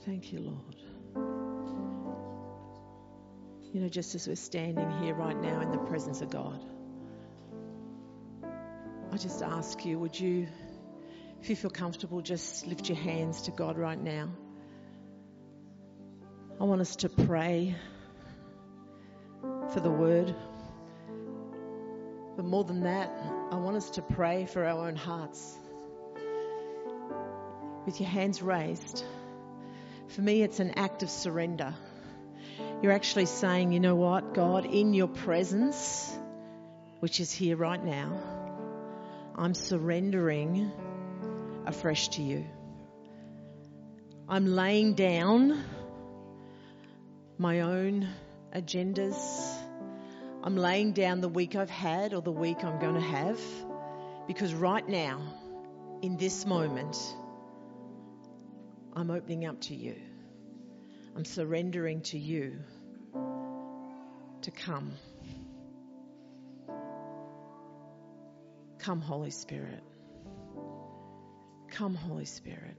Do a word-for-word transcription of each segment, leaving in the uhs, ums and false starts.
Thank you, Lord. You know, just as we're standing here right now in the presence of God, I just ask you, would you, if you feel comfortable, just lift your hands to God right now. I want us to pray for the word. But more than that, I want us to pray for our own hearts. With your hands raised, for me it's an act of surrender. You're actually saying, you know what, God, in your presence, which is here right now, I'm surrendering afresh to you. I'm laying down my own agendas. I'm laying down the week I've had or the week I'm going to have, because right now, in this moment, I'm opening up to you. I'm surrendering to you to come. Come, Holy Spirit. Come, Holy Spirit.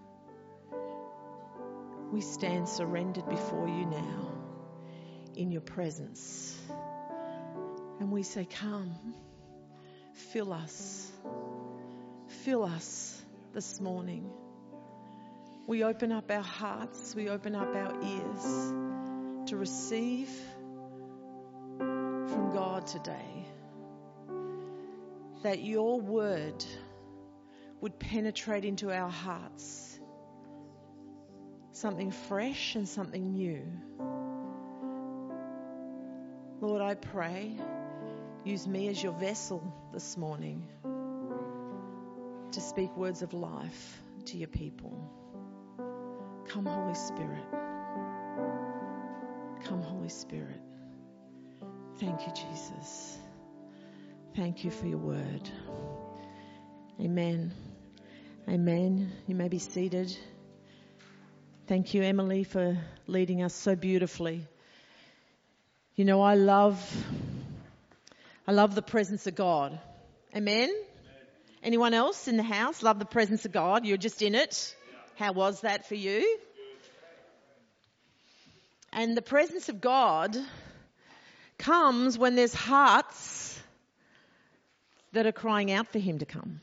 We stand surrendered before you now in your presence. And we say, come, fill us. Fill us this morning. We open up our hearts, we open up our ears to receive from God today. That your word would penetrate into our hearts. Something fresh and something new. Lord, I pray, use me as your vessel this morning to speak words of life to your people. Come, Holy Spirit. Come, Holy Spirit. Thank you, Jesus. Thank you for your word. Amen. Amen. You may be seated. Thank you, Emily, for leading us so beautifully. You know, I love, I love the presence of God. Amen? Amen. Anyone else in the house love the presence of God? You're just in it. How was that for you? And the presence of God comes when there's hearts that are crying out for him to come.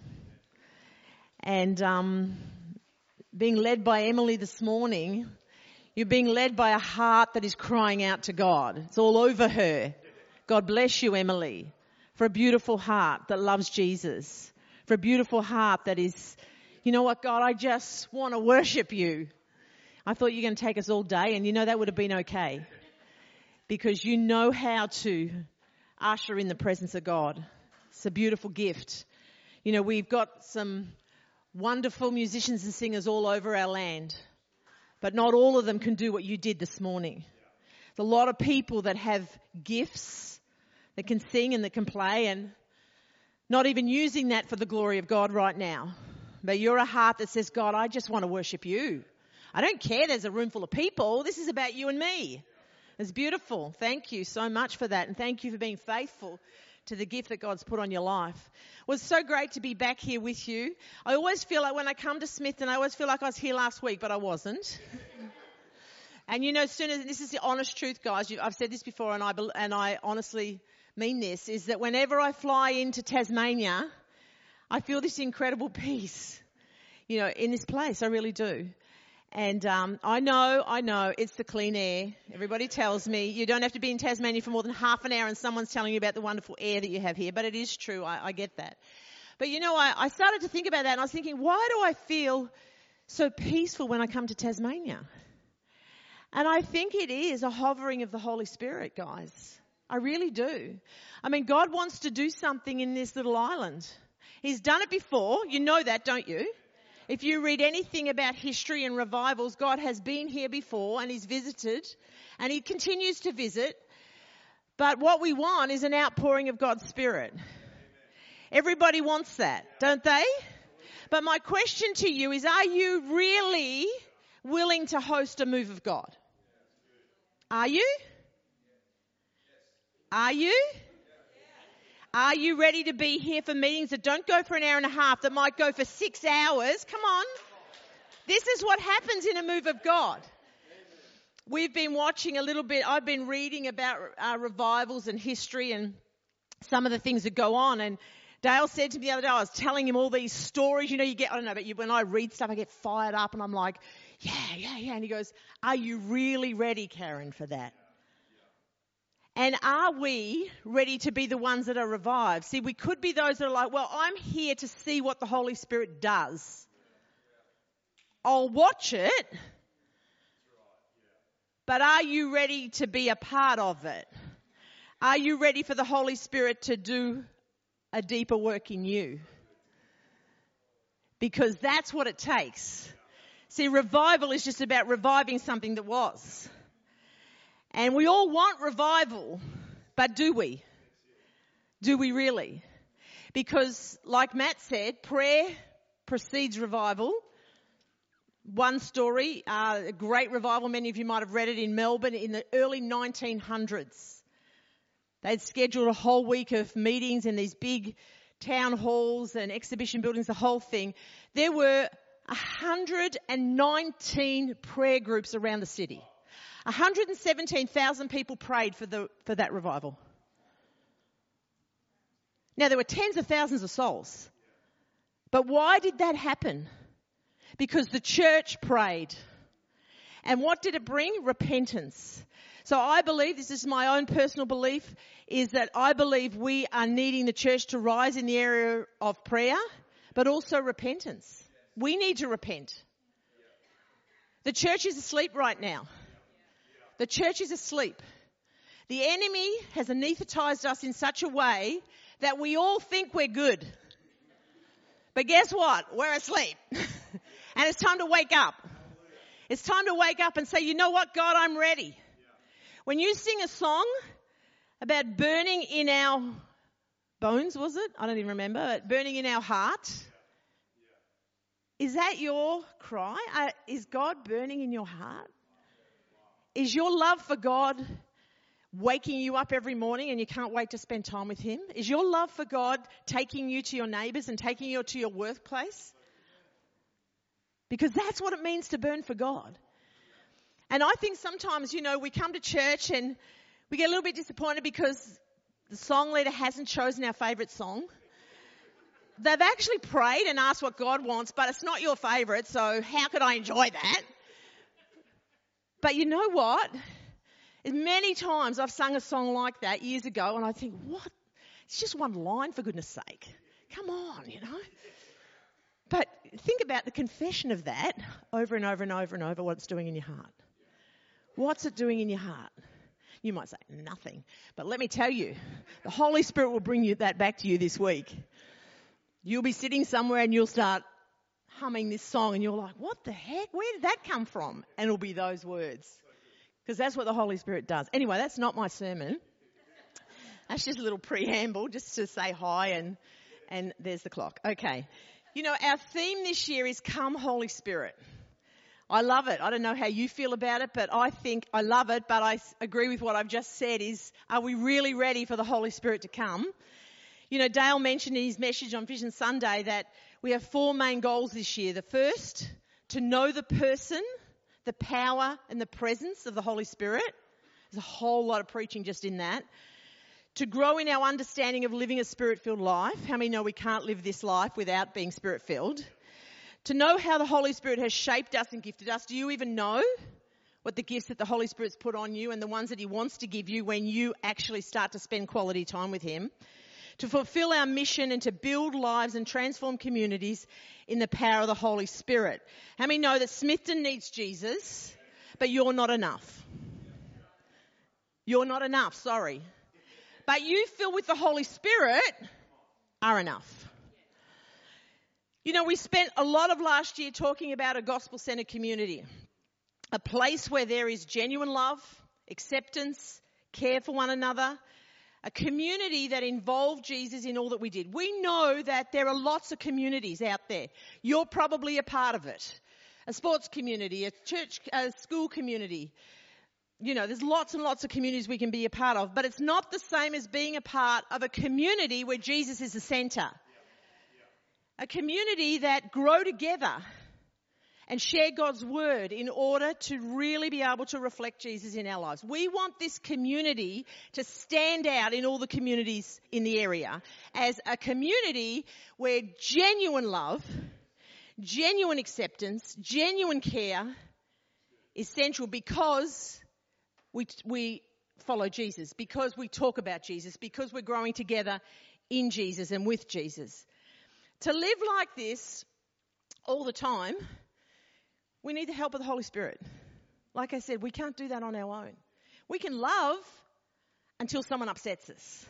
And um, being led by Emily this morning, you're being led by a heart that is crying out to God. It's all over her. God bless you, Emily, for a beautiful heart that loves Jesus, for a beautiful heart that is, you know what, God, I just want to worship you. I thought you were going to take us all day, and you know that would have been okay, because you know how to usher in the presence of God. It's a beautiful gift. You know, we've got some wonderful musicians and singers all over our land, but not all of them can do what you did this morning. There's a lot of people that have gifts, that can sing and that can play, and not even using that for the glory of God right now. But you're a heart that says, God, I just want to worship you. I don't care there's a room full of people. This is about you and me. It's beautiful. Thank you so much for that. And thank you for being faithful to the gift that God's put on your life. It was so great to be back here with you. I always feel like when I come to Smithton, I always feel like I was here last week, but I wasn't. And you know, as soon as, this is the honest truth, guys, you, I've said this before, and I, and I honestly mean this, is that whenever I fly into Tasmania, I feel this incredible peace, you know, in this place. I really do. And um, I know, I know, it's the clean air. Everybody tells me you don't have to be in Tasmania for more than half an hour and someone's telling you about the wonderful air that you have here. But it is true. I, I get that. But, you know, I, I started to think about that, and I was thinking, why do I feel so peaceful when I come to Tasmania? And I think it is a hovering of the Holy Spirit, guys. I really do. I mean, God wants to do something in this little island. He's done it before. You know that, don't you? If you read anything about history and revivals, God has been here before and he's visited and he continues to visit. But what we want is an outpouring of God's Spirit. Amen. Everybody wants that, don't they? But my question to you is, are you really willing to host a move of God? Are you? Are you? Are you ready to be here for meetings that don't go for an hour and a half, that might go for six hours? Come on. This is what happens in a move of God. We've been watching a little bit. I've been reading about uh, revivals and history and some of the things that go on. And Dale said to me the other day, I was telling him all these stories. You know, you get, I don't know, but you, when I read stuff, I get fired up and I'm like, yeah, yeah, yeah. And he goes, are you really ready, Karen, for that? And are we ready to be the ones that are revived? See, we could be those that are like, well, I'm here to see what the Holy Spirit does. I'll watch it. But are you ready to be a part of it? Are you ready for the Holy Spirit to do a deeper work in you? Because that's what it takes. See, revival is just about reviving something that was. And we all want revival, but do we? Do we really? Because, like Matt said, prayer precedes revival. One story, uh, a great revival, many of you might have read it in Melbourne in the early nineteen hundreds. They'd scheduled a whole week of meetings in these big town halls and exhibition buildings, the whole thing. There were one hundred nineteen prayer groups around the city. one hundred seventeen thousand people prayed for the for that revival. Now, there were tens of thousands of souls. But why did that happen? Because the church prayed. And what did it bring? Repentance. So I believe, this is my own personal belief, is that I believe we are needing the church to rise in the area of prayer, but also repentance. We need to repent. The church is asleep right now. The church is asleep. The enemy has anaesthetized us in such a way that we all think we're good. But guess what? We're asleep. And it's time to wake up. It's time to wake up and say, you know what, God, I'm ready. When you sing a song about burning in our bones, was it? I don't even remember. Burning in our heart. Is that your cry? Uh, is God burning in your heart? Is your love for God waking you up every morning and you can't wait to spend time with Him? Is your love for God taking you to your neighbours and taking you to your workplace? Because that's what it means to burn for God. And I think sometimes, you know, we come to church and we get a little bit disappointed because the song leader hasn't chosen our favourite song. They've actually prayed and asked what God wants, but it's not your favourite, so how could I enjoy that? But you know what? Many times I've sung a song like that years ago and I think, what? It's just one line, for goodness sake. Come on, you know. But think about the confession of that over and over and over and over, what it's doing in your heart. What's it doing in your heart? You might say, nothing. But let me tell you, the Holy Spirit will bring you that back to you this week. You'll be sitting somewhere and you'll start humming this song and you're like, what the heck? Where did that come from? And it'll be those words. Because that's what the Holy Spirit does. Anyway, that's not my sermon. That's just a little preamble just to say hi and, and there's the clock. Okay. You know, our theme this year is Come Holy Spirit. I love it. I don't know how you feel about it, but I think I love it, but I agree with what I've just said is, are we really ready for the Holy Spirit to come? You know, Dale mentioned in his message on Vision Sunday that we have four main goals this year. The first, to know the person, the power and the presence of the Holy Spirit. There's a whole lot of preaching just in that. To grow in our understanding of living a Spirit-filled life. How many know we can't live this life without being Spirit-filled? To know how the Holy Spirit has shaped us and gifted us. Do you even know what the gifts that the Holy Spirit's put on you and the ones that He wants to give you when you actually start to spend quality time with Him? To fulfill our mission and to build lives and transform communities in the power of the Holy Spirit. How many know that Smithton needs Jesus, but you're not enough? You're not enough, sorry. But you filled with the Holy Spirit are enough. You know, we spent a lot of last year talking about a gospel-centered community. A place where there is genuine love, acceptance, care for one another. A community that involved Jesus in all that we did. We know that there are lots of communities out there. You're probably a part of it. A sports community, a church, a school community. You know, there's lots and lots of communities we can be a part of, but it's not the same as being a part of a community where Jesus is the centre. A community that grow together and share God's word in order to really be able to reflect Jesus in our lives. We want this community to stand out in all the communities in the area as a community where genuine love, genuine acceptance, genuine care is central, because we we follow Jesus, because we talk about Jesus, because we're growing together in Jesus and with Jesus. To live like this all the time, we need the help of the Holy Spirit. Like I said, we can't do that on our own. We can love until someone upsets us.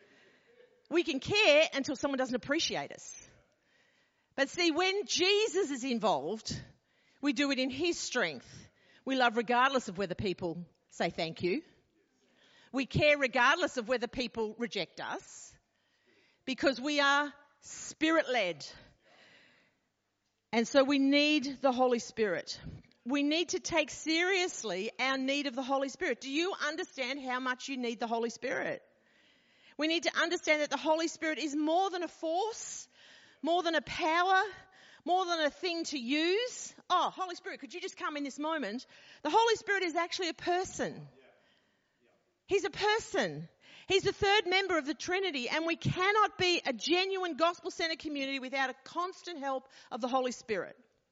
We can care until someone doesn't appreciate us. But see, when Jesus is involved, we do it in his strength. We love regardless of whether people say thank you. We care regardless of whether people reject us, because we are Spirit-led. And so we need the Holy Spirit. We need to take seriously our need of the Holy Spirit. Do you understand how much you need the Holy Spirit? We need to understand that the Holy Spirit is more than a force, more than a power, more than a thing to use. Oh, Holy Spirit, could you just come in this moment? The Holy Spirit is actually a person. He's a person. He's the third member of the Trinity, and we cannot be a genuine gospel-centered community without a constant help of the Holy Spirit.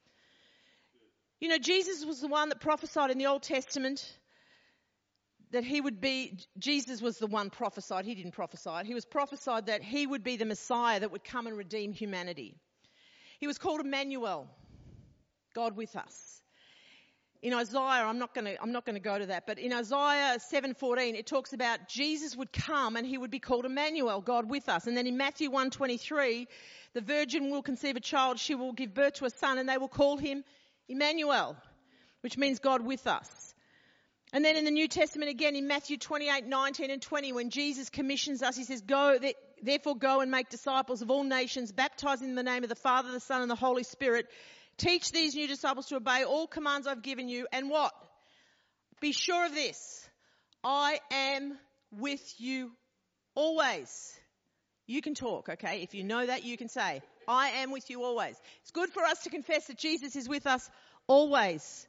You know, Jesus was the one that prophesied in the Old Testament that he would be, Jesus was the one prophesied, he didn't prophesy it, he was prophesied that he would be the Messiah that would come and redeem humanity. He was called Emmanuel, God with us. In Isaiah, I'm not going to, I'm not going to go to that, but in Isaiah seven fourteen, it talks about Jesus would come and he would be called Emmanuel, God with us. And then in Matthew one twenty-three, the virgin will conceive a child, she will give birth to a son, and they will call him Emmanuel, which means God with us. And then in the New Testament again, in Matthew twenty-eight, nineteen and twenty, when Jesus commissions us, he says, "Go, therefore go and make disciples of all nations, baptizing in the name of the Father, the Son, and the Holy Spirit. Teach these new disciples to obey all commands I've given you." And what? Be sure of this: I am with you always. You can talk, okay? If you know that, you can say, I am with you always. It's good for us to confess that Jesus is with us always.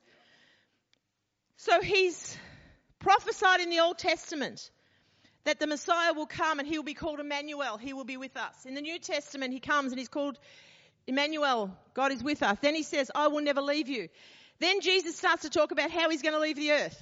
So he's prophesied in the Old Testament that the Messiah will come and he will be called Emmanuel. He will be with us. In the New Testament, he comes and he's called Emmanuel, God is with us. Then he says, I will never leave you. Then Jesus starts to talk about how he's going to leave the earth.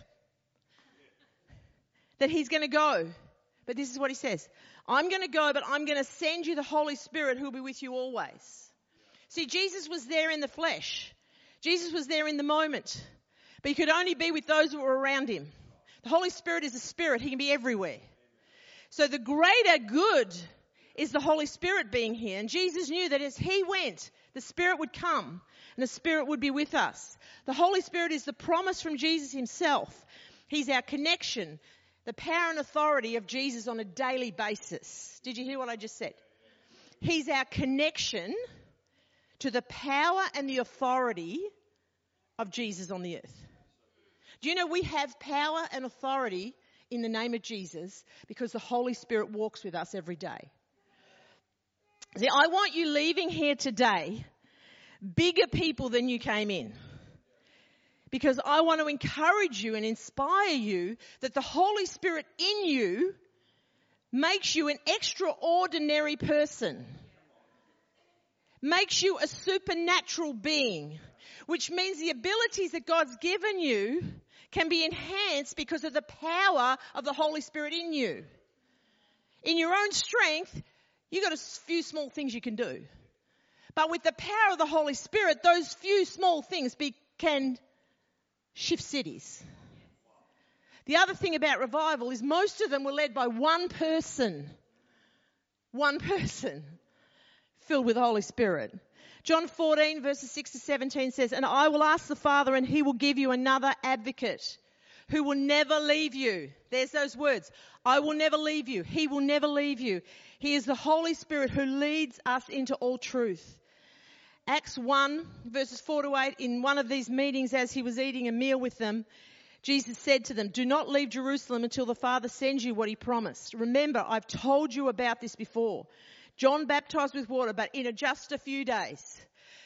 That he's going to go. But this is what he says. I'm going to go, but I'm going to send you the Holy Spirit who will be with you always. See, Jesus was there in the flesh. Jesus was there in the moment. But he could only be with those who were around him. The Holy Spirit is a spirit. He can be everywhere. So the greater good is the Holy Spirit being here. And Jesus knew that as he went, the Spirit would come and the Spirit would be with us. The Holy Spirit is the promise from Jesus himself. He's our connection, the power and authority of Jesus on a daily basis. Did you hear what I just said? He's our connection to the power and the authority of Jesus on the earth. Do you know we have power and authority in the name of Jesus because the Holy Spirit walks with us every day? See, I want you leaving here today bigger people than you came in. Because I want to encourage you and inspire you that the Holy Spirit in you makes you an extraordinary person. Makes you a supernatural being. Which means the abilities that God's given you can be enhanced because of the power of the Holy Spirit in you. In your own strength, you've got a few small things you can do. But with the power of the Holy Spirit, those few small things be, can shift cities. The other thing about revival is most of them were led by one person. One person filled with the Holy Spirit. John fourteen verses six to seventeen says, "And I will ask the Father and he will give you another advocate who will never leave you." There's those words. I will never leave you. He will never leave you. He is the Holy Spirit who leads us into all truth. Acts one verses four to eight, in one of these meetings as he was eating a meal with them, Jesus said to them, "Do not leave Jerusalem until the Father sends you what he promised. Remember, I've told you about this before. John baptized with water, but in just a few days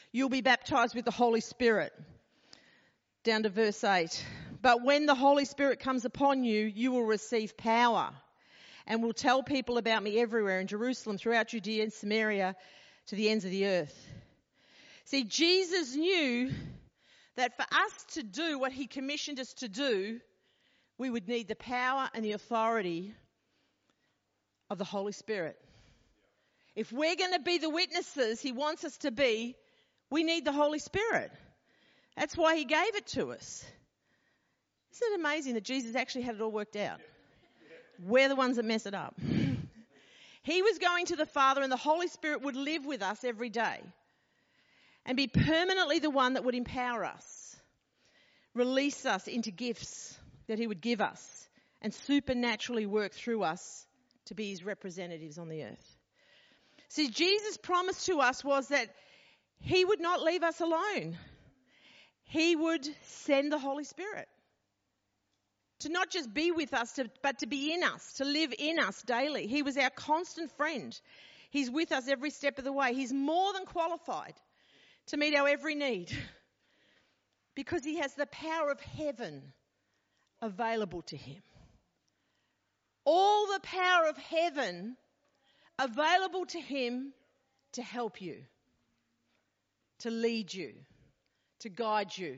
You'll be baptized with the Holy Spirit. Down to verse eight. But when the Holy Spirit comes upon you, you will receive power and will tell people about me everywhere in Jerusalem, throughout Judea and Samaria, to the ends of the earth. See, Jesus knew that for us to do what he commissioned us to do, we would need the power and the authority of the Holy Spirit. If we're going to be the witnesses he wants us to be, we need the Holy Spirit. That's why he gave it to us. Isn't it amazing that Jesus actually had it all worked out? We're the ones that mess it up. He was going to the Father, and the Holy Spirit would live with us every day and be permanently the one that would empower us, release us into gifts that he would give us, and supernaturally work through us to be his representatives on the earth. See, Jesus' promise to us was that he would not leave us alone. He would send the Holy Spirit to not just be with us, to, but to be in us, to live in us daily. He was our constant friend. He's with us every step of the way. He's more than qualified to meet our every need because he has the power of heaven available to him. All the power of heaven available to him to help you, to lead you, to guide you.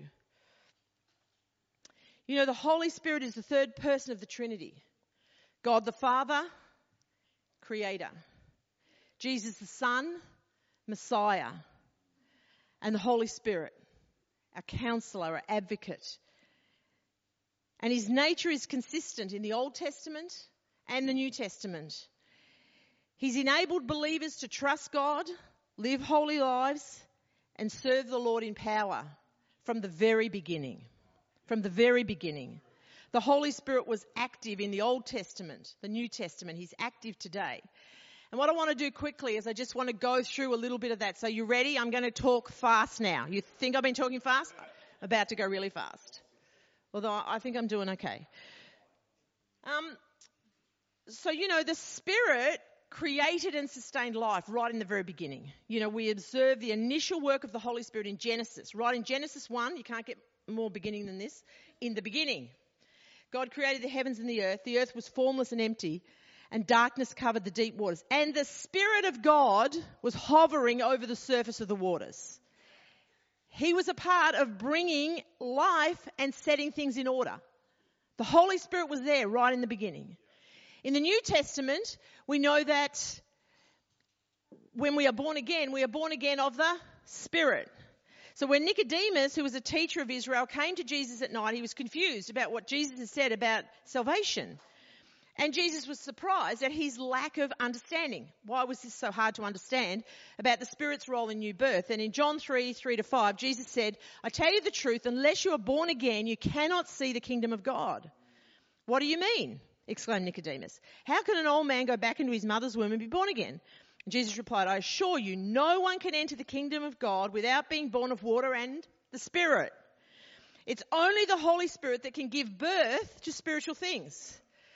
You know, the Holy Spirit is the third person of the Trinity. God the Father, Creator. Jesus the Son, Messiah. And the Holy Spirit, our Counselor, our Advocate. And his nature is consistent in the Old Testament and the New Testament. He's enabled believers to trust God, live holy lives, and serve the Lord in power from the very beginning. From the very beginning. The Holy Spirit was active in the Old Testament, the New Testament. He's active today. And what I want to do quickly is I just want to go through a little bit of that. So you ready? I'm going to talk fast now. You think I've been talking fast? I'm about to go really fast. Although I think I'm doing okay. Um, so, you know, the Spirit created and sustained life right in the very beginning. You know, we observe the initial work of the Holy Spirit in Genesis. Right in Genesis one, you can't get more beginning than this. In the beginning, God created the heavens and the earth. The earth was formless and empty, and darkness covered the deep waters. And the Spirit of God was hovering over the surface of the waters. He was a part of bringing life and setting things in order. The Holy Spirit was there right in the beginning. In the New Testament, we know that when we are born again, we are born again of the Spirit. So when Nicodemus, who was a teacher of Israel, came to Jesus at night, he was confused about what Jesus had said about salvation. And Jesus was surprised at his lack of understanding. Why was this so hard to understand about the Spirit's role in new birth? And in John three, three to five, Jesus said, I tell you the truth, unless you are born again, you cannot see the kingdom of God. What do you mean? Exclaimed Nicodemus. How can an old man go back into his mother's womb and be born again? And Jesus replied, I assure you, no one can enter the kingdom of God without being born of water and the Spirit. It's only the Holy Spirit that can give birth to spiritual things.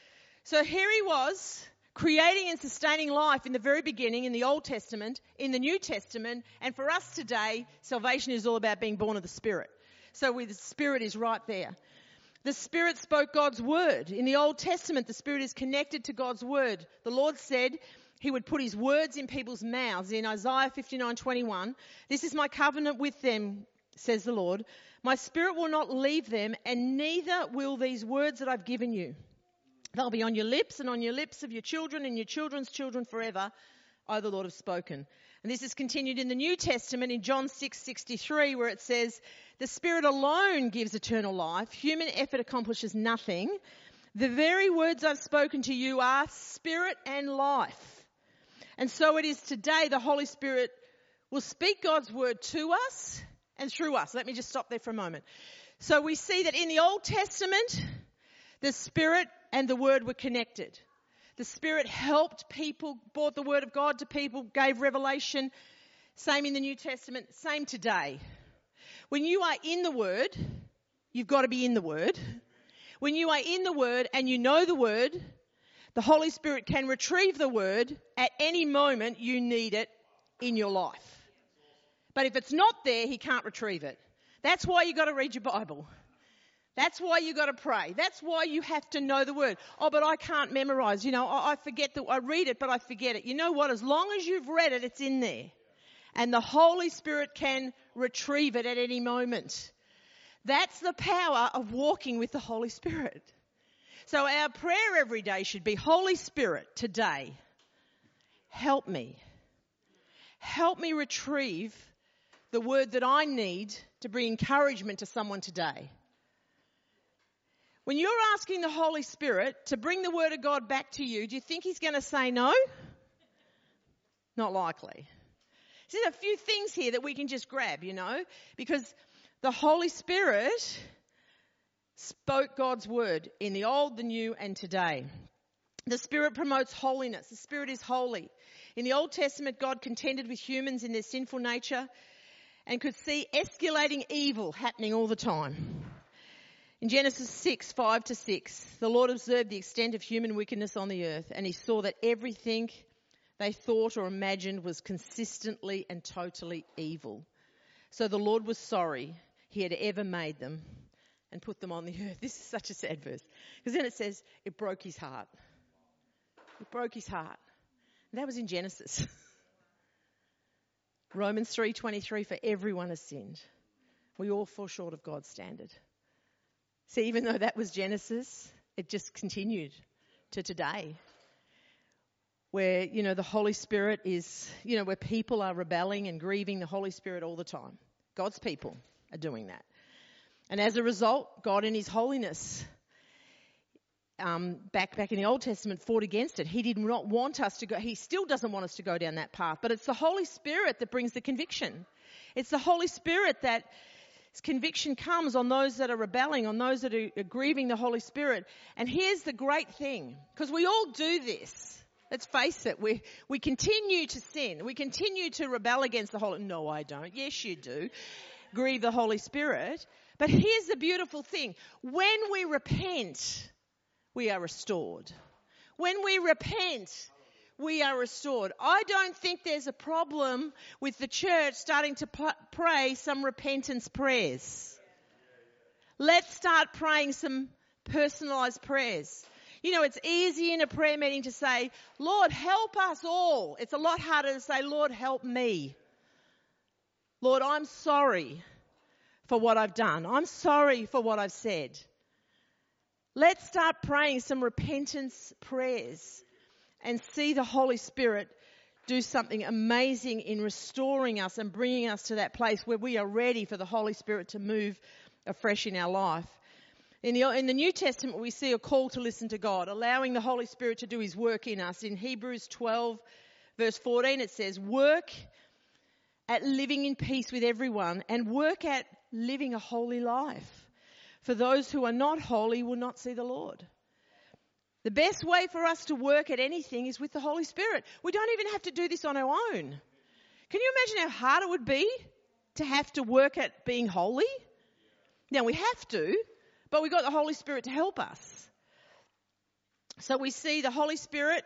So here he was, creating and sustaining life in the very beginning in the Old Testament, in the New Testament, and for us today, salvation is all about being born of the Spirit. So with the Spirit is right there. The Spirit spoke God's word. In the Old Testament, the Spirit is connected to God's word. The Lord said he would put his words in people's mouths. In Isaiah fifty-nine twenty-one, this is my covenant with them, says the Lord. My Spirit will not leave them, and neither will these words that I've given you. They'll be on your lips and on your lips of your children and your children's children forever. I, the Lord, have spoken. And this is continued in the New Testament in John six sixty-three, where it says, the Spirit alone gives eternal life. Human effort accomplishes nothing. The very words I've spoken to you are spirit and life. And so it is today. The Holy Spirit will speak God's word to us and through us. Let me just stop there for a moment. So we see that in the Old Testament, the Spirit and the Word were connected. The Spirit helped people, brought the Word of God to people, gave revelation. Same in the New Testament, same today. When you are in the Word, you've got to be in the Word. When you are in the Word and you know the Word, the Holy Spirit can retrieve the Word at any moment you need it in your life. But if it's not there, he can't retrieve it. That's why you got to read your Bible. That's why you got to pray. That's why you have to know the word. Oh, but I can't memorize. You know, I, I forget that I read it, but I forget it. You know what? As long as you've read it, it's in there. And the Holy Spirit can retrieve it at any moment. That's the power of walking with the Holy Spirit. So our prayer every day should be, Holy Spirit, today, help me. Help me retrieve the word that I need to bring encouragement to someone today. When you're asking the Holy Spirit to bring the word of God back to you, do you think he's going to say no? Not likely. So there's a few things here that we can just grab, you know, because the Holy Spirit spoke God's word in the old, the new, and today. The Spirit promotes holiness. The Spirit is holy. In the Old Testament, God contended with humans in their sinful nature and could see escalating evil happening all the time. In Genesis six, five to six, the Lord observed the extent of human wickedness on the earth, and he saw that everything they thought or imagined was consistently and totally evil. So the Lord was sorry he had ever made them and put them on the earth. This is such a sad verse. Because then it says, it broke his heart. It broke his heart. And that was in Genesis. Romans three twenty-three, for everyone has sinned. We all fall short of God's standard. See, even though that was Genesis, it just continued to today. Where, you know, the Holy Spirit is, you know, where people are rebelling and grieving the Holy Spirit all the time. God's people are doing that. And as a result, God in his holiness, um, back back in the Old Testament, fought against it. He did not want us to go, he still doesn't want us to go down that path. But it's the Holy Spirit that brings the conviction. It's the Holy Spirit that conviction comes on those that are rebelling, on those that are grieving the Holy Spirit. And here's the great thing, because we all do this. Let's face it, we we continue to sin. We continue to rebel against the Holy... No, I don't. Yes, you do. Grieve the Holy Spirit. But here's the beautiful thing. When we repent, we are restored. When we repent, we are restored. I don't think there's a problem with the church starting to p- pray some repentance prayers. Let's start praying some personalised prayers. You know, it's easy in a prayer meeting to say, Lord, help us all. It's a lot harder to say, Lord, help me. Lord, I'm sorry for what I've done. I'm sorry for what I've said. Let's start praying some repentance prayers and see the Holy Spirit do something amazing in restoring us and bringing us to that place where we are ready for the Holy Spirit to move afresh in our life. In the, in the New Testament, we see a call to listen to God, allowing the Holy Spirit to do his work in us. In Hebrews twelve, verse fourteen, it says, work at living in peace with everyone and work at living a holy life. For those who are not holy will not see the Lord. The best way for us to work at anything is with the Holy Spirit. We don't even have to do this on our own. Can you imagine how hard it would be to have to work at being holy? Now, we have to, but we've got the Holy Spirit to help us. So we see the Holy Spirit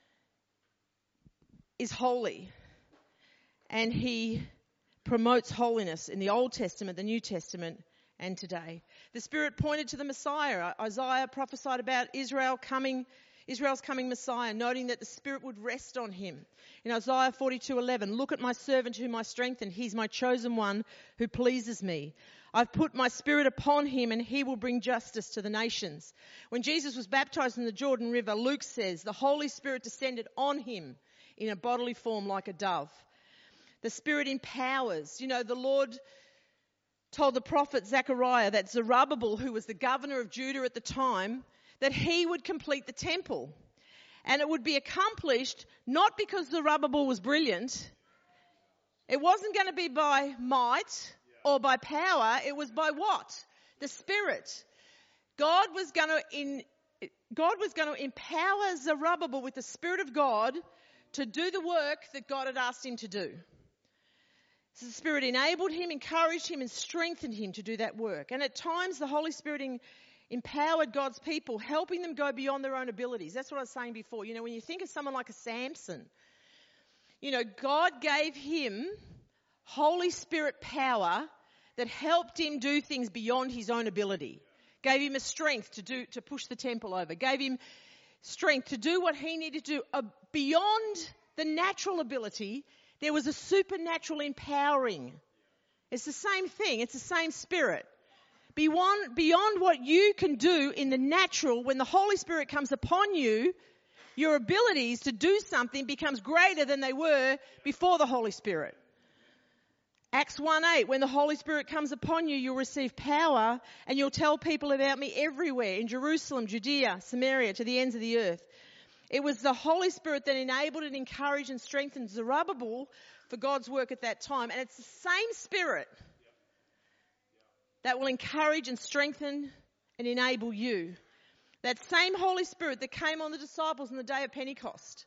is holy, and he promotes holiness in the Old Testament, the New Testament, and today. The Spirit pointed to the Messiah. Isaiah prophesied about Israel coming, Israel's coming Messiah, noting that the Spirit would rest on him. In Isaiah forty-two eleven, look at my servant whom I strengthen. He's my chosen one who pleases me. I've put my Spirit upon him and he will bring justice to the nations. When Jesus was baptized in the Jordan River, Luke says the Holy Spirit descended on him in a bodily form like a dove. The Spirit empowers. You know, the Lord told the prophet Zechariah that Zerubbabel, who was the governor of Judah at the time, that he would complete the temple. And it would be accomplished not because Zerubbabel was brilliant. It wasn't going to be by might or by power. It was by what? The Spirit. God was going to in, God was going to empower Zerubbabel with the Spirit of God to do the work that God had asked him to do. So the Spirit enabled him, encouraged him, and strengthened him to do that work. And at times the Holy Spirit in, empowered God's people, helping them go beyond their own abilities. That's what I was saying before. You know, when you think of someone like a Samson, you know, God gave him Holy Spirit power that helped him do things beyond his own ability. Gave him a strength to do, to push the temple over. Gave him strength to do what he needed to do. Uh, beyond the natural ability, there was a supernatural empowering. It's the same thing. It's the same Spirit. Beyond, beyond what you can do in the natural, when the Holy Spirit comes upon you, your abilities to do something becomes greater than they were before the Holy Spirit. Acts one eight, when the Holy Spirit comes upon you, you'll receive power and you'll tell people about me everywhere, in Jerusalem, Judea, Samaria, to the ends of the earth. It was the Holy Spirit that enabled and encouraged and strengthened Zerubbabel for God's work at that time. And it's the same Spirit that will encourage and strengthen and enable you. That same Holy Spirit that came on the disciples on the day of Pentecost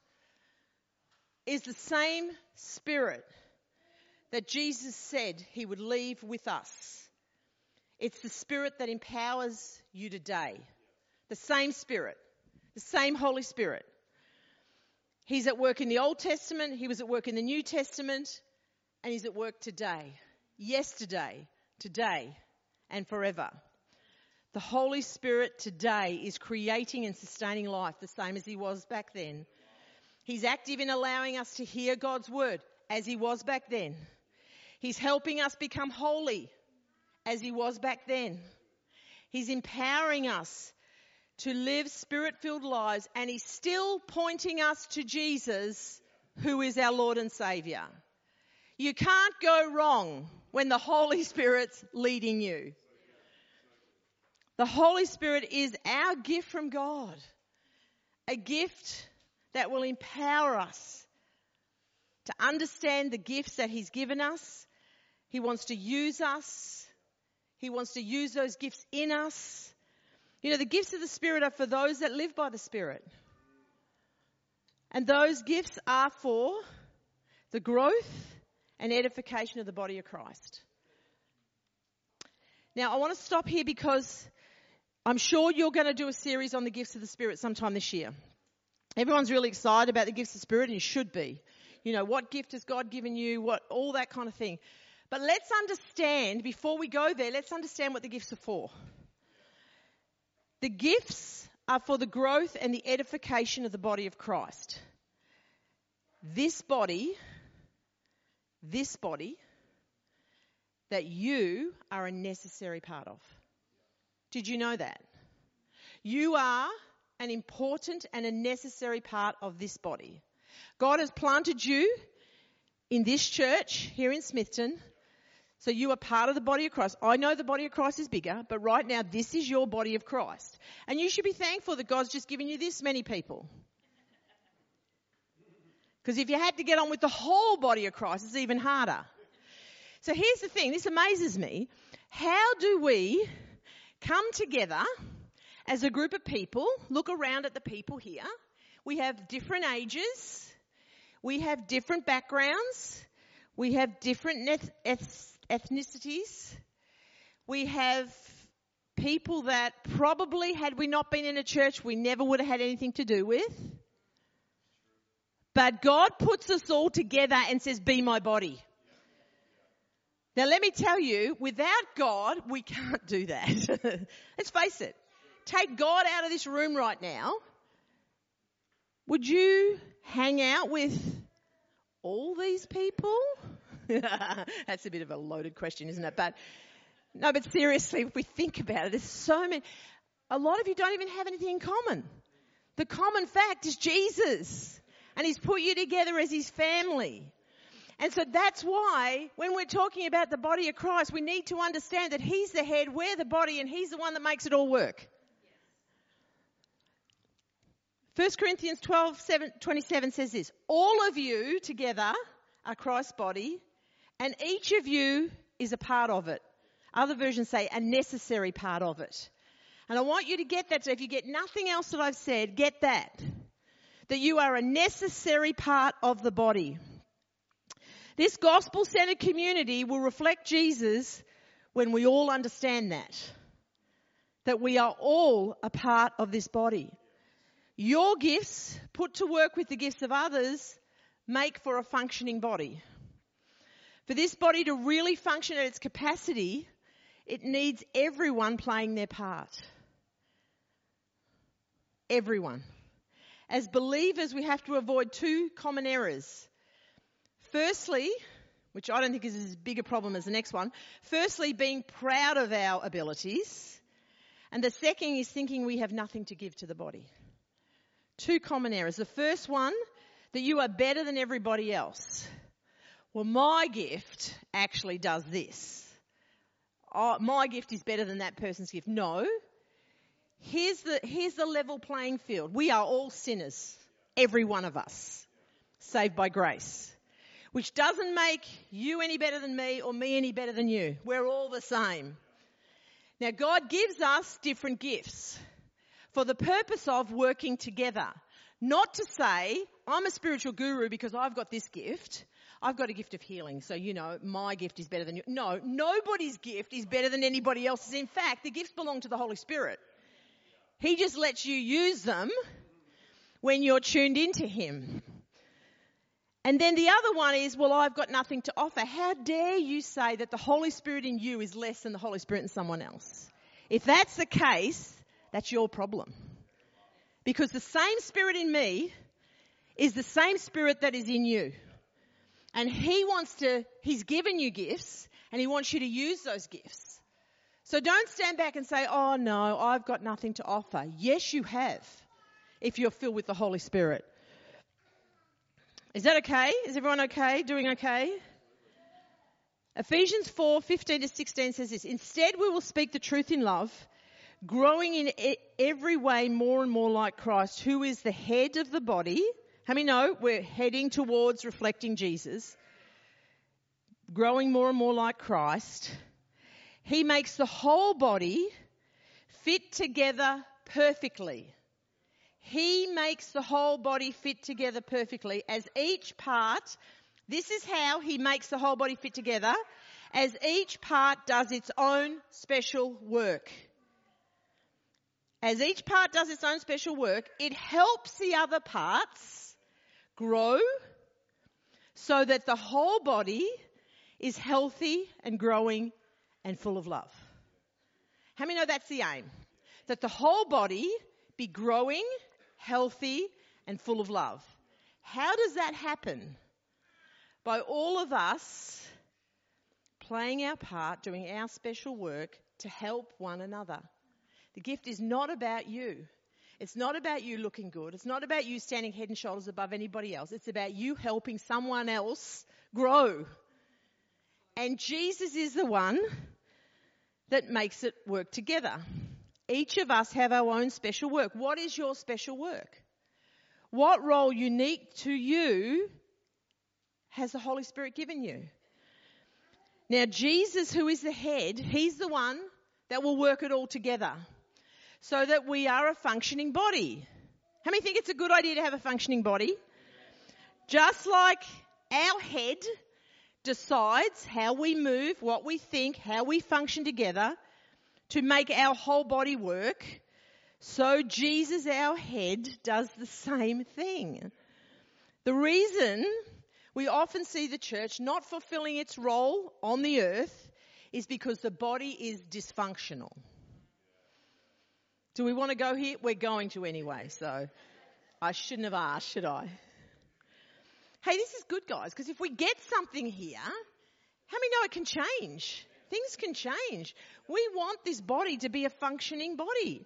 is the same Spirit that Jesus said he would leave with us. It's the Spirit that empowers you today. The same Spirit. The same Holy Spirit. He's at work in the Old Testament, he was at work in the New Testament, and he's at work today. Yesterday, today, and forever. The Holy Spirit today is creating and sustaining life the same as he was back then. He's active in allowing us to hear God's word as he was back then. He's helping us become holy as he was back then. He's empowering us to live Spirit-filled lives, and he's still pointing us to Jesus, who is our Lord and Saviour. You can't go wrong when the Holy Spirit's leading you. The Holy Spirit is our gift from God, a gift that will empower us to understand the gifts that he's given us. He wants to use us. He wants to use those gifts in us. You know, the gifts of the Spirit are for those that live by the Spirit. And those gifts are for the growth and edification of the body of Christ. Now, I want to stop here because I'm sure you're going to do a series on the gifts of the Spirit sometime this year. Everyone's really excited about the gifts of the Spirit, and you should be. You know, what gift has God given you, what, all that kind of thing. But let's understand, before we go there, let's understand what the gifts are for. The gifts are for the growth and the edification of the body of Christ. This body, this body, that you are a necessary part of. Did you know that? You are an important and a necessary part of this body. God has planted you in this church here in Smithton, so you are part of the body of Christ. I know the body of Christ is bigger, but right now this is your body of Christ. And you should be thankful that God's just given you this many people. Because if you had to get on with the whole body of Christ, it's even harder. So here's the thing, this amazes me. How do we come together as a group of people, look around at the people here. We have different ages. We have different backgrounds. We have different eth- ethnicities. We have people that probably, had we not been in a church, we never would have had anything to do with. But God puts us all together and says, be my body. Now let me tell you, without God, we can't do that. Let's face it. Take God out of this room right now. Would you hang out with all these people? That's a bit of a loaded question, isn't it? But no, but seriously, if we think about it, there's so many. A lot of you don't even have anything in common. The common fact is Jesus. And he's put you together as his family. And so that's why when we're talking about the body of Christ, we need to understand that he's the head, we're the body, and he's the one that makes it all work. First Corinthians twelve twenty-seven says this, all of you together are Christ's body, and each of you is a part of it. Other versions say a necessary part of it. And I want you to get that. So if you get nothing else that I've said, get that. That you are a necessary part of the body. This gospel-centered community will reflect Jesus when we all understand that. That we are all a part of this body. Your gifts, put to work with the gifts of others, make for a functioning body. For this body to really function at its capacity, it needs everyone playing their part. Everyone. As believers, we have to avoid two common errors. Firstly, which I don't think is as big a problem as the next one, firstly, being proud of our abilities. And the second is thinking we have nothing to give to the body. Two common errors. The first one, that you are better than everybody else. Well, my gift actually does this. Oh, my gift is better than that person's gift. No. Here's the, here's the level playing field. We are all sinners. Every one of us. Saved by grace. Which doesn't make you any better than me or me any better than you. We're all the same. Now, God gives us different gifts for the purpose of working together. Not to say, I'm a spiritual guru because I've got this gift. I've got a gift of healing, so, you know, my gift is better than you. No, nobody's gift is better than anybody else's. In fact, the gifts belong to the Holy Spirit. He just lets you use them when you're tuned into Him. And then the other one is, well, I've got nothing to offer. How dare you say that the Holy Spirit in you is less than the Holy Spirit in someone else? If that's the case, that's your problem. Because the same Spirit in me is the same Spirit that is in you. And He wants to, He's given you gifts and He wants you to use those gifts. So don't stand back and say, oh no, I've got nothing to offer. Yes, you have, if you're filled with the Holy Spirit. Is that okay? Is everyone okay? Doing okay? Ephesians four fifteen to sixteen says this. Instead, we will speak the truth in love, growing in every way more and more like Christ, who is the head of the body. How many know we're heading towards reflecting Jesus? Growing more and more like Christ. He makes the whole body fit together perfectly. He makes the whole body fit together perfectly as each part, this is how He makes the whole body fit together, as each part does its own special work. As each part does its own special work, it helps the other parts grow so that the whole body is healthy and growing and full of love. How many know that's the aim? That the whole body be growing, healthy and full of love. How does that happen? By all of us playing our part, doing our special work to help one another. The gift is not about you. It's not about you looking good. It's not about you standing head and shoulders above anybody else. It's about you helping someone else grow. And Jesus is the one that makes it work together. Each of us have our own special work. What is your special work? What role unique to you has the Holy Spirit given you? Now, Jesus, who is the head, He's the one that will work it all together so that we are a functioning body. How many think it's a good idea to have a functioning body? Just like our head decides how we move, what we think, how we function together, to make our whole body work, so Jesus, our head, does the same thing. The reason we often see the church not fulfilling its role on the earth is because the body is dysfunctional. Do we want to go here? We're going to anyway, so I shouldn't have asked, should I? Hey, this is good, guys, because if we get something here, how many know it can change? Things can change. We want this body to be a functioning body.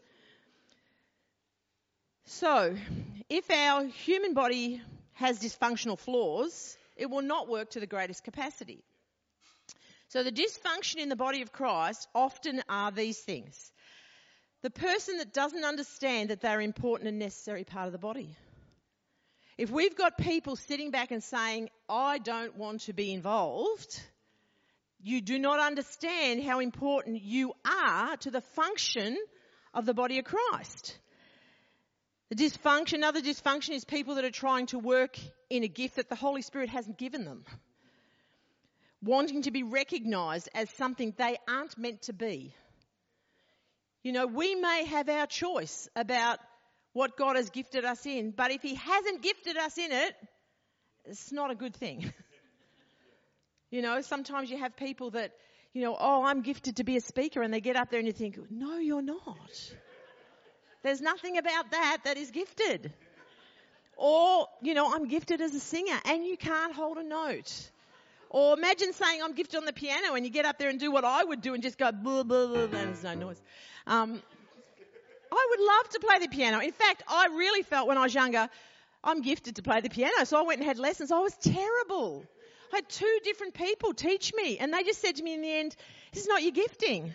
So, if our human body has dysfunctional flaws, it will not work to the greatest capacity. So the dysfunction in the body of Christ often are these things. The person that doesn't understand that they're important and necessary part of the body. If we've got people sitting back and saying, I don't want to be involved, you do not understand how important you are to the function of the body of Christ. The dysfunction, another dysfunction is people that are trying to work in a gift that the Holy Spirit hasn't given them. Wanting to be recognised as something they aren't meant to be. You know, we may have our choice about what God has gifted us in, but if He hasn't gifted us in it, it's not a good thing. You know, sometimes you have people that, you know, oh, I'm gifted to be a speaker, and they get up there and you think, no, you're not. There's nothing about that that is gifted. Or, you know, I'm gifted as a singer, and you can't hold a note. Or imagine saying I'm gifted on the piano and you get up there and do what I would do and just go blah, blah, blah, and there's no noise. Um, I would love to play the piano. In fact, I really felt when I was younger, I'm gifted to play the piano. So I went and had lessons. I was terrible. I had two different people teach me, and they just said to me in the end, this is not your gifting.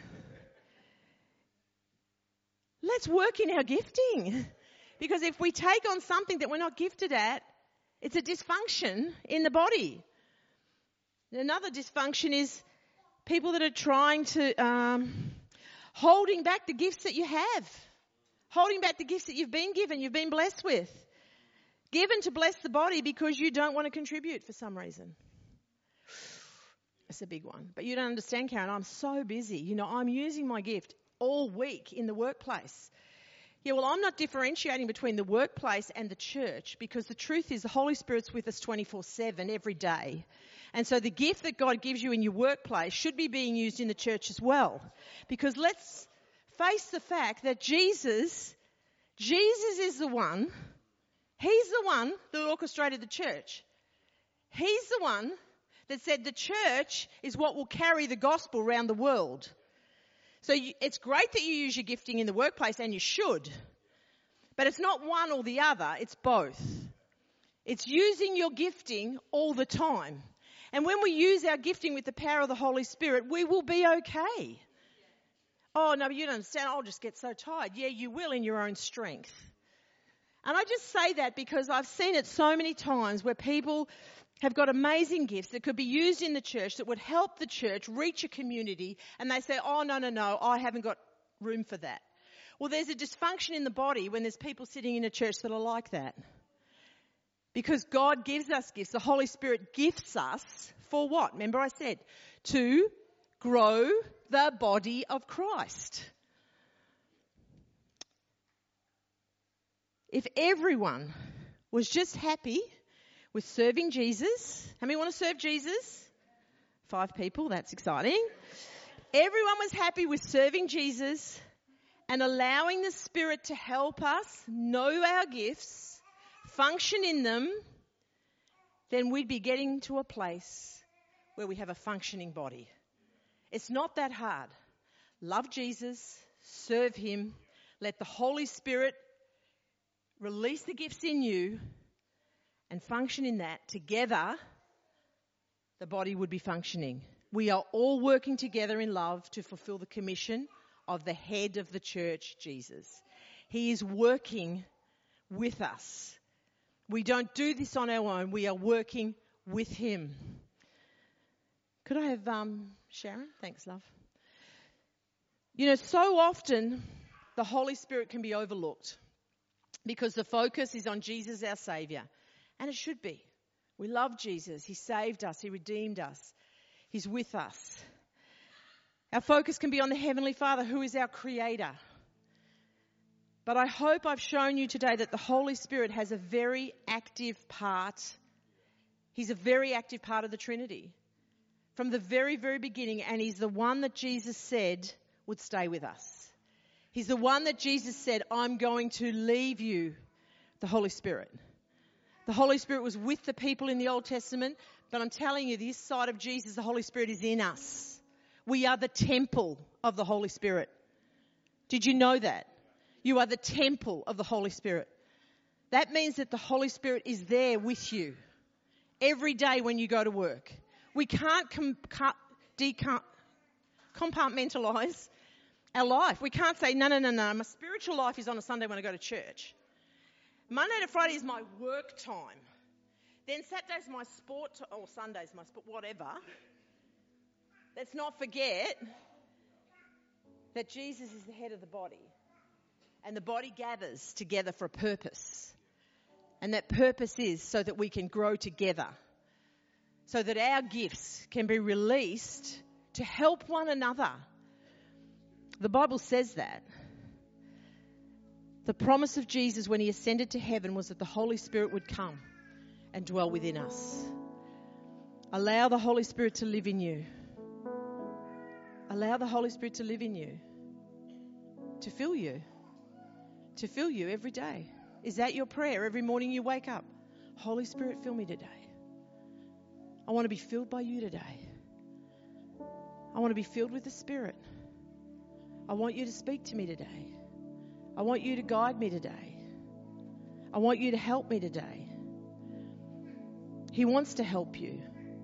Let's work in our gifting. Because if we take on something that we're not gifted at, it's a dysfunction in the body. Another dysfunction is people that are trying to, um, holding back the gifts that you have. Holding back the gifts that you've been given, you've been blessed with. Given to bless the body because you don't want to contribute for some reason. That's a big one. But you don't understand, Karen, I'm so busy. You know, I'm using my gift all week in the workplace. Yeah, well, I'm not differentiating between the workplace and the church, because the truth is the Holy Spirit's with us twenty-four seven every day. And so the gift that God gives you in your workplace should be being used in the church as well. Because let's face the fact that Jesus, Jesus is the one, he's the one that orchestrated the church. He's the one that said the church is what will carry the gospel around the world. So you, it's great that you use your gifting in the workplace, and you should. But it's not one or the other, it's both. It's using your gifting all the time. And when we use our gifting with the power of the Holy Spirit, we will be okay. Oh, no, but you don't understand, I'll just get so tired. Yeah, you will in your own strength. And I just say that because I've seen it so many times where people have got amazing gifts that could be used in the church that would help the church reach a community, and they say, oh, no, no, no, I haven't got room for that. Well, there's a dysfunction in the body when there's people sitting in a church that are like that. Because God gives us gifts. The Holy Spirit gifts us for what? Remember I said, to grow the body of Christ. If everyone was just happy with serving Jesus. How many want to serve Jesus? Five people, that's exciting. Everyone was happy with serving Jesus and allowing the Spirit to help us know our gifts, function in them, then we'd be getting to a place where we have a functioning body. It's not that hard. Love Jesus, serve him, let the Holy Spirit release the gifts in you, and function in that. Together, the body would be functioning. We are all working together in love to fulfill the commission of the head of the church, Jesus. He is working with us. We don't do this on our own. We are working with him. Could I have um, Sharon? Thanks, love. You know, so often the Holy Spirit can be overlooked because the focus is on Jesus, our Saviour. And it should be. We love Jesus. He saved us. He redeemed us. He's with us. Our focus can be on the Heavenly Father, who is our Creator. But I hope I've shown you today that the Holy Spirit has a very active part. He's a very active part of the Trinity from the very, very beginning. And he's the one that Jesus said would stay with us. He's the one that Jesus said, I'm going to leave you, the Holy Spirit. The Holy Spirit was with the people in the Old Testament, but I'm telling you, this side of Jesus, the Holy Spirit is in us. We are the temple of the Holy Spirit. Did you know that? You are the temple of the Holy Spirit. That means that the Holy Spirit is there with you every day when you go to work. We can't com- com- decom- compartmentalise our life. We can't say, no, no, no, no, my spiritual life is on a Sunday when I go to church. Monday to Friday is my work time. Then Saturday's my sport, t- or Sunday's my sport, whatever. Let's not forget that Jesus is the head of the body. And the body gathers together for a purpose. And that purpose is so that we can grow together. So that our gifts can be released to help one another. The Bible says that. The promise of Jesus when he ascended to heaven was that the Holy Spirit would come and dwell within us. Allow the Holy Spirit to live in you. Allow the Holy Spirit to live in you. To fill you. To fill you every day. Is that your prayer every morning you wake up? Holy Spirit, fill me today. I want to be filled by you today. I want to be filled with the Spirit. I want you to speak to me today. I want you to guide me today. I want you to help me today. He wants to help you.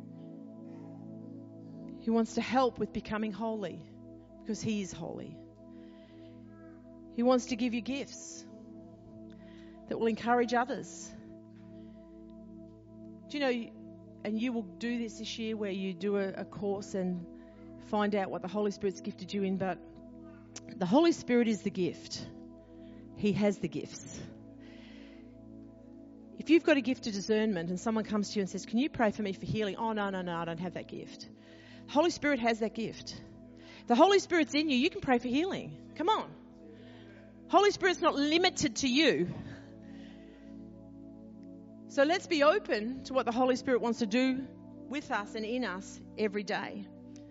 He wants to help with becoming holy because He is holy. He wants to give you gifts that will encourage others. Do you know, and you will do this this year where you do a, a course and find out what the Holy Spirit's gifted you in, but the Holy Spirit is the gift. He has the gifts. If you've got a gift of discernment and someone comes to you and says, can you pray for me for healing? Oh, no, no, no, I don't have that gift. The Holy Spirit has that gift. The Holy Spirit's in you. You can pray for healing. Come on. Holy Spirit's not limited to you. So let's be open to what the Holy Spirit wants to do with us and in us every day.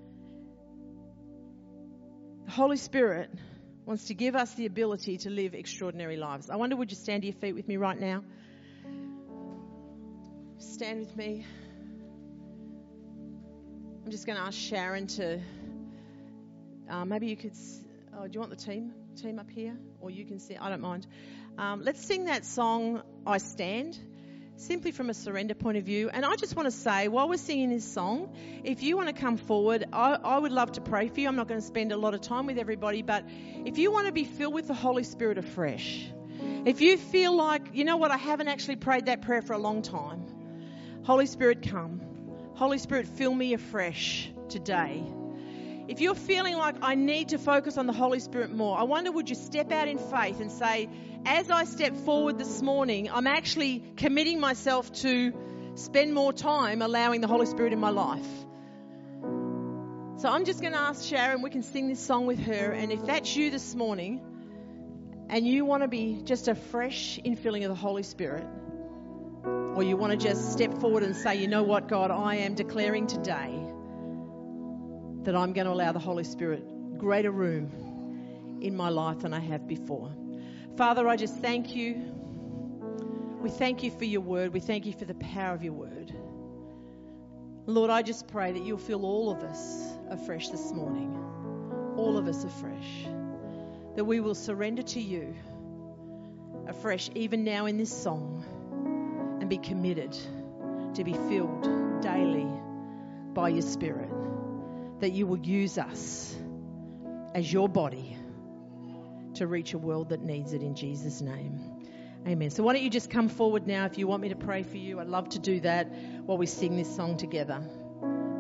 The Holy Spirit wants to give us the ability to live extraordinary lives. I wonder, would you stand to your feet with me right now? Stand with me. I'm just going to ask Sharon to, uh, maybe you could, oh, do you want the team team up here? Or you can sit, I don't mind. Um, let's sing that song, I Stand, simply from a surrender point of view. And I just want to say, while we're singing this song, if you want to come forward, I, I would love to pray for you. I'm not going to spend a lot of time with everybody, but if you want to be filled with the Holy Spirit afresh, if you feel like, you know what, I haven't actually prayed that prayer for a long time, Holy Spirit, come. Holy Spirit, fill me afresh today. If you're feeling like I need to focus on the Holy Spirit more, I wonder, would you step out in faith and say, as I step forward this morning, I'm actually committing myself to spend more time allowing the Holy Spirit in my life. So I'm just going to ask Sharon, we can sing this song with her, and if that's you this morning and you want to be just a fresh infilling of the Holy Spirit, or you want to just step forward and say, you know what, God, I am declaring today that I'm going to allow the Holy Spirit greater room in my life than I have before. Father, I just thank you. We thank you for your word. We thank you for the power of your word. Lord, I just pray that you'll fill all of us afresh this morning. All of us afresh. That we will surrender to you afresh, even now in this song, and be committed to be filled daily by your Spirit. That you will use us as your body to reach a world that needs it, in Jesus' name. Amen. So why don't you just come forward now if you want me to pray for you. I'd love to do that while we sing this song together.